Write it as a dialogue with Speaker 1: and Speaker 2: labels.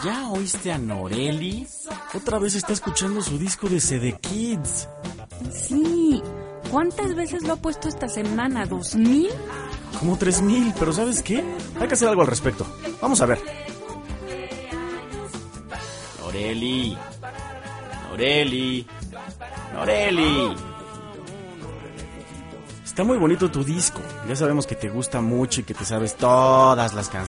Speaker 1: ¿Ya oíste a Noreli? Otra vez está escuchando su disco de CD Kids.
Speaker 2: Sí. ¿Cuántas veces lo ha puesto esta semana? ¿2000?
Speaker 1: Como 3000, pero ¿sabes qué? Hay que hacer algo al respecto. Vamos a ver. Noreli. Noreli. Noreli. Está muy bonito tu disco. Ya sabemos que te gusta mucho y que te sabes todas las canciones.